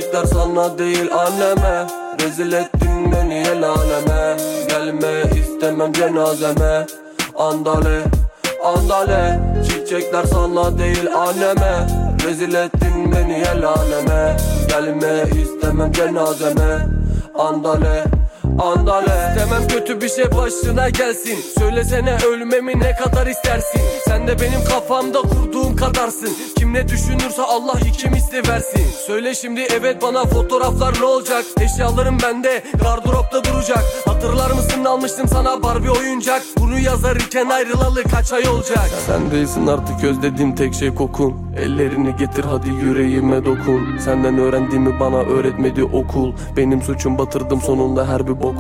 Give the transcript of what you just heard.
Çiçekler sana değil anneme, rezil ettin beni el aleme. Gelme istemem cenazeme, andale andale. Çiçekler sana değil anneme, rezil ettin beni el aleme. Gelme istemem cenazeme, andale andale. İstemem kötü bir şey başına gelsin. Söylesene ölmemi ne kadar istersin? Sen de benim kafamda kurduğum kadarsın. Kim ne düşünürse Allah ikimiz de versin. Söyle şimdi evet bana, fotoğraflar ne olacak? Eşyalarım bende gardıropta duracak. Hatırlar mısın almıştım sana Barbie oyuncak. Bunu yazarken ayrılalı kaç ay olacak? Sen değilsin artık özlediğim tek şey kokun. Ellerini getir hadi yüreğime dokun. Senden öğrendiğimi bana öğretmedi okul. Benim suçum, batırdım sonunda her bir bok